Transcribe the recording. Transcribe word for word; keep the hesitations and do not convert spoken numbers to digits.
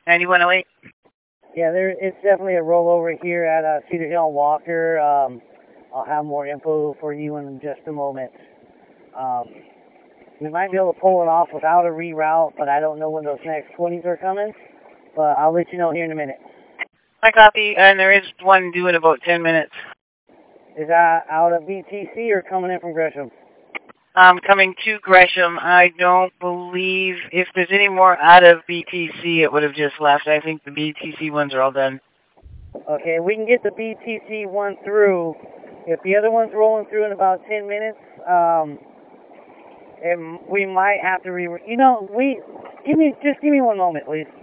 ninety-one oh eight. Yeah, there it's definitely a rollover here at uh, Cedar Hill and Walker. Um, I'll have more info for you in just a moment. Um, we might be able to pull it off without a reroute, but I don't know when those next twenties are coming. But I'll let you know here in a minute. I copy, and there is one due in about ten minutes. Is that out of B T C or coming in from Gresham? Um, coming to Gresham, I don't believe if there's any more out of B T C, it would have just left. I think the B T C ones are all done. Okay, we can get the B T C one through. If the other one's rolling through in about ten minutes, um, and we might have to re. You know, we give me just give me one moment, please.